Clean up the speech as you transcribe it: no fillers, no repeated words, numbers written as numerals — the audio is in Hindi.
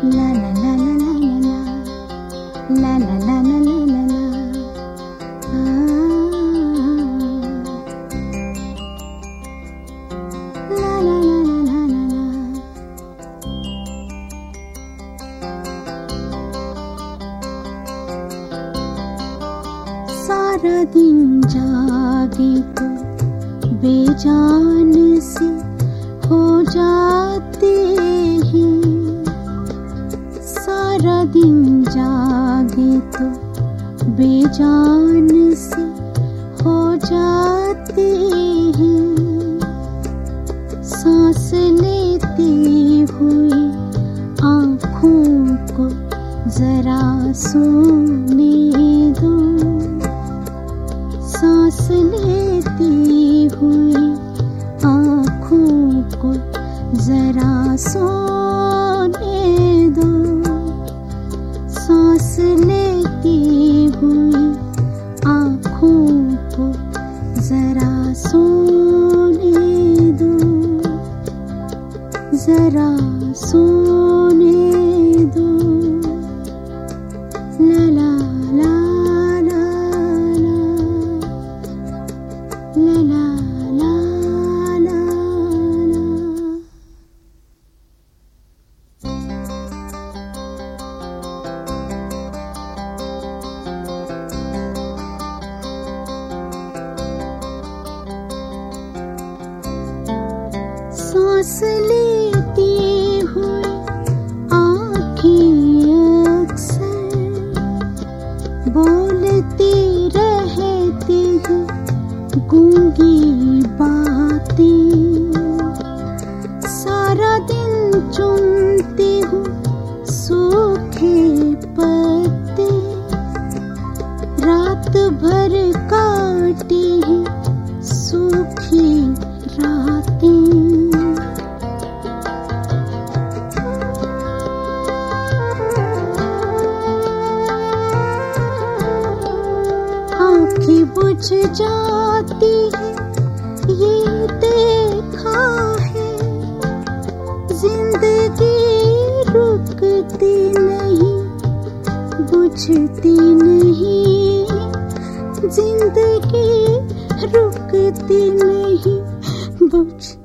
ला ला ला ला ला ला ला ला ला ला ला ला सारा दिन जागे तो बेजान से हो जाते हैं, सारा दिन जागे तो बेजान से हो जाते हैं। सांस लेते हुए आँखों को जरा सोने दो, सांस लेते हुए आँखों को जरा सोने दो, सांस लेते हुए आँखों को जरा सोने दो, जरा सोने दो। ला ला ला ला ला ला ला ला ला। सांस लेते हुए आँखें अक्सर बोलती रहती हैं गूंगी बातें, सारा दिन चुनती हूँ सूखे पत्ते, रात भर काटी है सूखी रातें। आँखें बुझ जाती है ये देखा है, जिंदगी रुकती नहीं बुझती नहीं, जिंदगी रुकती नहीं बुझती